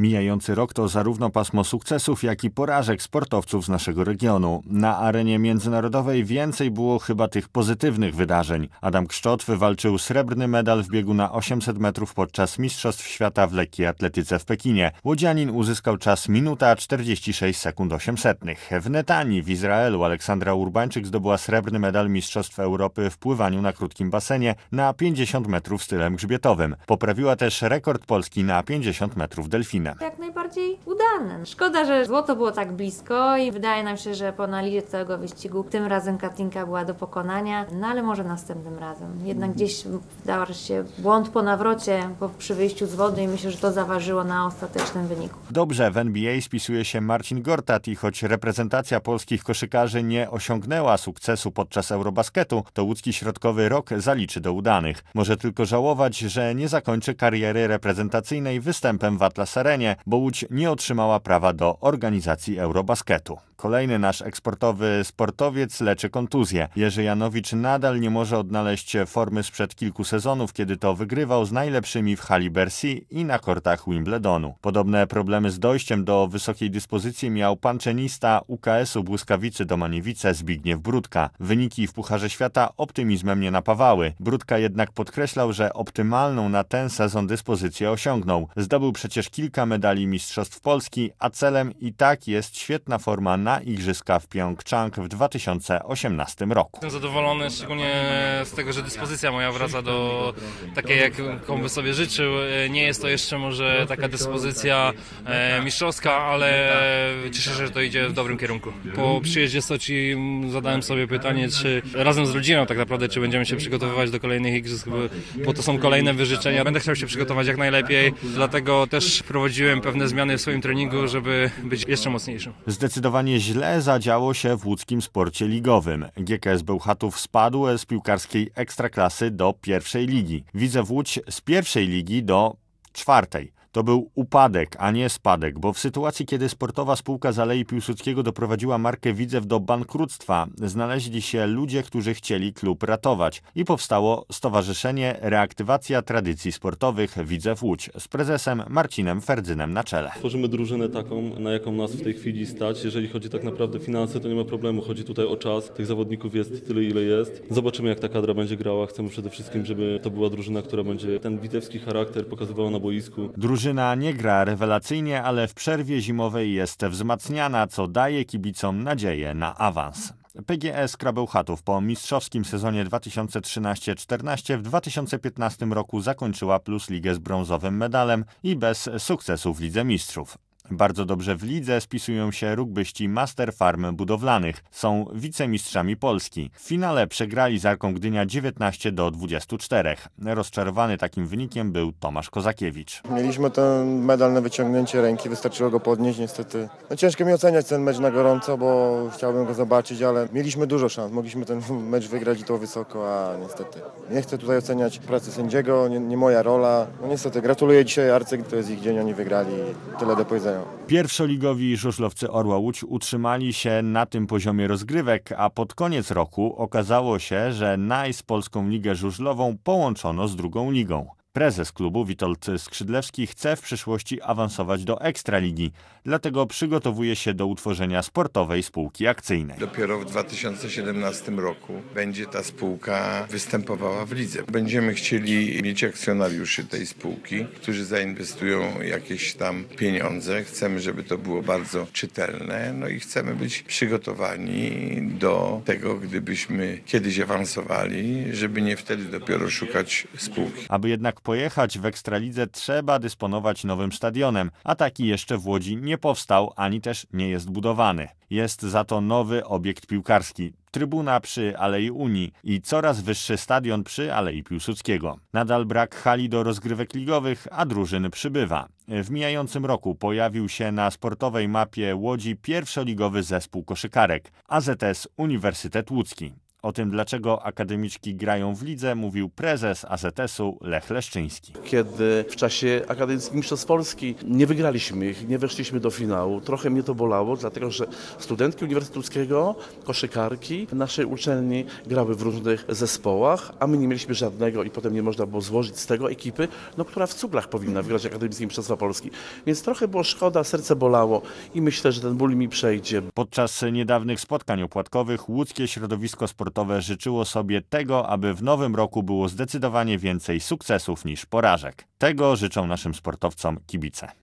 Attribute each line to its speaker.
Speaker 1: Mijający rok to zarówno pasmo sukcesów, jak i porażek sportowców z naszego regionu. Na arenie międzynarodowej więcej było chyba tych pozytywnych wydarzeń. Adam Kszczot wywalczył srebrny medal w biegu na 800 metrów podczas Mistrzostw Świata w lekkiej atletyce w Pekinie. Łodzianin uzyskał czas minuta 46 sekund 800. W Netanii w Izraelu Aleksandra Urbańczyk zdobyła srebrny medal Mistrzostw Europy w pływaniu na krótkim basenie na 50 metrów stylem grzbietowym. Poprawiła też rekord Polski na 50 metrów delfinem.
Speaker 2: Jak najbardziej udane. Szkoda, że złoto było tak blisko i wydaje nam się, że po analizie całego wyścigu tym razem Katinka była do pokonania, no ale może następnym razem. Jednak gdzieś dał się błąd po nawrocie przy wyjściu z wody i myślę, że to zaważyło na ostatecznym wyniku.
Speaker 1: Dobrze, w NBA spisuje się Marcin Gortat i choć reprezentacja polskich koszykarzy nie osiągnęła sukcesu podczas Eurobasketu, to łódzki środkowy rok zaliczy do udanych. Może tylko żałować, że nie zakończy kariery reprezentacyjnej występem w Atlas Arenie, bo Łódź nie otrzymała prawa do organizacji Eurobasketu. Kolejny nasz eksportowy sportowiec leczy kontuzję. Jerzy Janowicz nadal nie może odnaleźć formy sprzed kilku sezonów, kiedy to wygrywał z najlepszymi w hali Bercy i na kortach Wimbledonu. Podobne problemy z dojściem do wysokiej dyspozycji miał panczenista UKS-u Błyskawicy Domaniewice Zbigniew Brudka. Wyniki w Pucharze Świata optymizmem nie napawały. Brudka jednak podkreślał, że optymalną na ten sezon dyspozycję osiągnął. Zdobył przecież kilka medali Mistrzostw Polski, a celem i tak jest świetna forma na Igrzyska w Pjongczang w 2018 roku.
Speaker 3: Jestem zadowolony szczególnie z tego, że dyspozycja moja wraca do takiej, jaką by sobie życzył. Nie jest to jeszcze może taka dyspozycja mistrzowska, ale cieszę się, że to idzie w dobrym kierunku. Po przyjeździe z Soczi zadałem sobie pytanie, czy razem z rodziną tak naprawdę, czy będziemy się przygotowywać do kolejnych Igrzysk, bo to są kolejne wyżyczenia. Będę chciał się przygotować jak najlepiej, dlatego też prowadziłem pewne zmiany w swoim treningu, żeby być jeszcze mocniejszym.
Speaker 1: Zdecydowanie źle zadziało się w łódzkim sporcie ligowym. GKS Bełchatów spadł z piłkarskiej ekstraklasy do pierwszej ligi. Widzew Łódź z pierwszej ligi do czwartej. To był upadek, a nie spadek, bo w sytuacji, kiedy sportowa spółka z Alei Piłsudskiego doprowadziła markę Widzew do bankructwa, znaleźli się ludzie, którzy chcieli klub ratować i powstało Stowarzyszenie Reaktywacja Tradycji Sportowych Widzew Łódź z prezesem Marcinem Ferdzynem na czele.
Speaker 4: Tworzymy drużynę taką, na jaką nas w tej chwili stać. Jeżeli chodzi tak naprawdę o finanse, to nie ma problemu. Chodzi tutaj o czas. Tych zawodników jest tyle, ile jest. Zobaczymy, jak ta kadra będzie grała. Chcemy przede wszystkim, żeby to była drużyna, która będzie ten witewski charakter pokazywała na boisku.
Speaker 1: Drużyna nie gra rewelacyjnie, ale w przerwie zimowej jest wzmacniana, co daje kibicom nadzieję na awans. PGS Bełchatów po mistrzowskim sezonie 2013-14 w 2015 roku zakończyła Plus Ligę z brązowym medalem i bez sukcesu w Lidze Mistrzów. Bardzo dobrze w lidze spisują się rugbyści Master Farm Budowlanych. Są wicemistrzami Polski. W finale przegrali z Arką Gdynia 19-24. Rozczarowany takim wynikiem był Tomasz Kozakiewicz.
Speaker 5: Mieliśmy ten medal na wyciągnięcie ręki, wystarczyło go podnieść niestety. Ciężko mi oceniać ten mecz na gorąco, bo chciałbym go zobaczyć, ale mieliśmy dużo szans. Mogliśmy ten mecz wygrać i to wysoko, a niestety. Nie chcę tutaj oceniać pracy sędziego, nie moja rola. No niestety, gratuluję dzisiaj Arce, to jest ich dzień, oni wygrali i tyle do powiedzenia.
Speaker 1: Pierwszoligowi żużlowcy Orła Łódź utrzymali się na tym poziomie rozgrywek, a pod koniec roku okazało się, że NICE Polską Ligę Żużlową połączono z drugą ligą. Prezes klubu Witold Skrzydlewski chce w przyszłości awansować do Ekstraligi, dlatego przygotowuje się do utworzenia sportowej spółki akcyjnej.
Speaker 6: Dopiero w 2017 roku będzie ta spółka występowała w lidze. Będziemy chcieli mieć akcjonariuszy tej spółki, którzy zainwestują jakieś tam pieniądze. Chcemy, żeby to było bardzo czytelne, no i chcemy być przygotowani do tego, gdybyśmy kiedyś awansowali, żeby nie wtedy dopiero szukać spółki.
Speaker 1: Aby jednak pojechać w Ekstralidze trzeba dysponować nowym stadionem, a taki jeszcze w Łodzi nie powstał, ani też nie jest budowany. Jest za to nowy obiekt piłkarski, trybuna przy Alei Unii i coraz wyższy stadion przy Alei Piłsudskiego. Nadal brak hali do rozgrywek ligowych, a drużyn przybywa. W mijającym roku pojawił się na sportowej mapie Łodzi pierwszoligowy zespół koszykarek, AZS Uniwersytet Łódzki. O tym, dlaczego akademiczki grają w lidze, mówił prezes AZS-u Lech Leszczyński.
Speaker 7: Kiedy w czasie Akademickich Mistrzostw Polski nie wygraliśmy ich, nie weszliśmy do finału, trochę mnie to bolało, dlatego że studentki Uniwersytetu Łódzkiego, koszykarki w naszej uczelni grały w różnych zespołach, a my nie mieliśmy żadnego i potem nie można było złożyć z tego ekipy, która w cuglach powinna wygrać Akademickie Mistrzostwa Polski. Więc trochę było szkoda, serce bolało i myślę, że ten ból mi przejdzie.
Speaker 1: Podczas niedawnych spotkań opłatkowych łódzkie środowisko sportowe życzyło sobie tego, aby w nowym roku było zdecydowanie więcej sukcesów niż porażek. Tego życzą naszym sportowcom kibice.